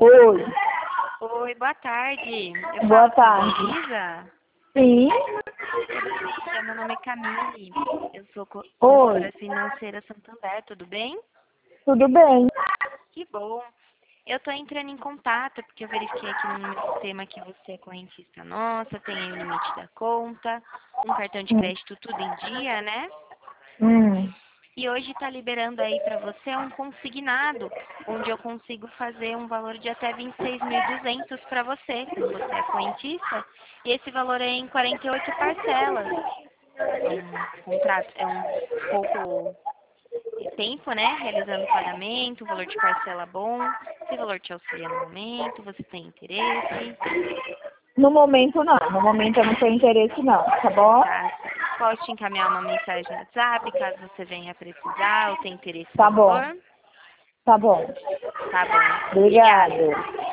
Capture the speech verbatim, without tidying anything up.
Oi. Oi, boa tarde. Eu Boa falo com a tarde. Luísa. Sim. Luísa, meu nome é Camille. Eu sou co- Oi. consultora financeira Santander, tudo bem? Tudo bem? Que bom. Eu tô entrando em contato porque eu verifiquei aqui no meu sistema que você é correntista nossa, tem aí o limite da conta, um cartão de Hum. crédito tudo em dia, né? Hum. E hoje está liberando aí para você um consignado, onde eu consigo fazer um valor de até vinte e seis mil e duzentos para você, como você é correntista, e esse valor é em quarenta e oito parcelas. É um contrato, é um pouco tempo, né, realizando o pagamento, um valor de parcela bom. Esse valor te auxilia no momento, você tem interesse, No momento não. No momento eu não tenho interesse não, tá bom? tá? Posso te encaminhar uma mensagem no WhatsApp, caso você venha a precisar ou tenha interesse no Tá bom. valor? Tá bom. Tá bom. Obrigada. Obrigada.